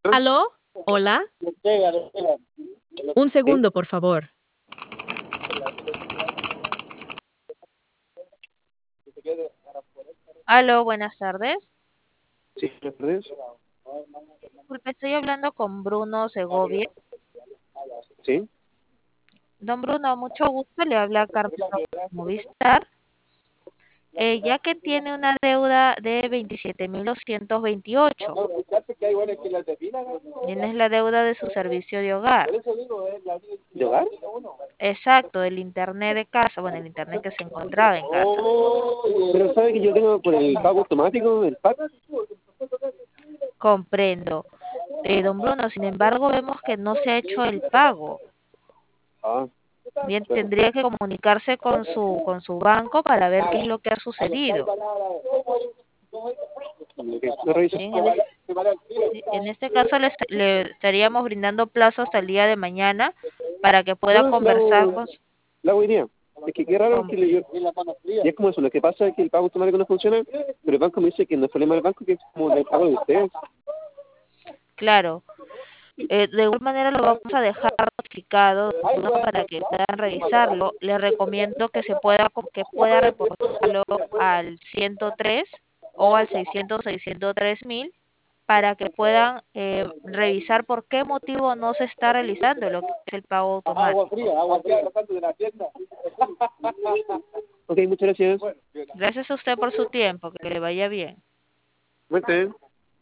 ¿Aló? ¿Hola? Un ¿Sí? segundo, por favor. Aló, buenas tardes. Sí, ¿me puedes? Disculpe, estoy hablando con Bruno Segovia. Sí. Don Bruno, mucho gusto. Le habla Carmen Movistar. Ya que tiene una deuda de 27.228. Tienes la deuda de su servicio de hogar. ¿De hogar? Exacto, del internet de casa. Bueno, el internet que se encontraba en casa. Pero sabe que yo tengo por el pago automático, el PAC. Comprendo. Don Bruno, sin embargo, vemos que no se ha hecho el pago. Ah, Bien, bueno. tendría que comunicarse con su banco para ver qué es lo que ha sucedido. ¿Me revisa? Bien, en este caso le estaríamos brindando plazo hasta el día de mañana para que pueda No, conversar con su... la hago hoy día. Es que qué raro con- que y es como eso, lo que pasa es que el pago automático no funciona, pero el banco me dice que no es problema del banco, que es como del pago de ustedes. Claro, de igual manera lo vamos a dejar notificado, ¿no? Para que puedan revisarlo. Le recomiendo que pueda reportarlo al 103 o al 600-603.000 para que puedan revisar por qué motivo no se está realizando lo que es el pago automático. Ok, muchas gracias. Gracias a usted por su tiempo, que le vaya bien. Vente.